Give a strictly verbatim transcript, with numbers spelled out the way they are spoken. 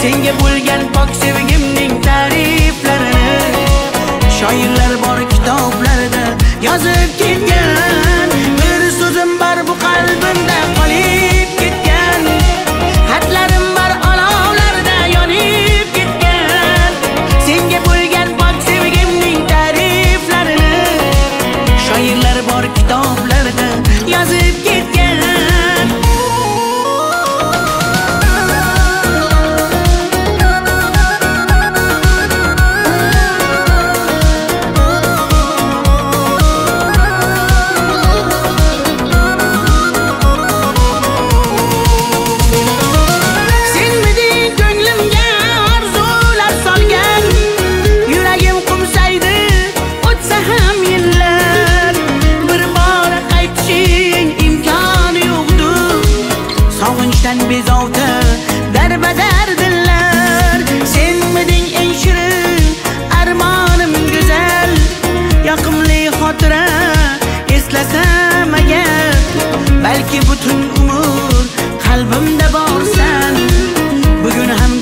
senga bo'lgan pok sevgimning ta'riflarini shoirlar bor kitoblarda yozib ketgan. Bir so'zim bor bu qalbimda qolib ketgan, xatlarim bor olovlarda yonib ketgan. Senga bo'lgan pok sevgimning ta'riflarini shoirlar bor kitoblarda yozib ketgan. Bezovta darbadar dillar, senmiding eng shirin armonim go'zal. Yoqimli xotira eslasam agar, balki butun umr qalbimda borsan. Bugun ham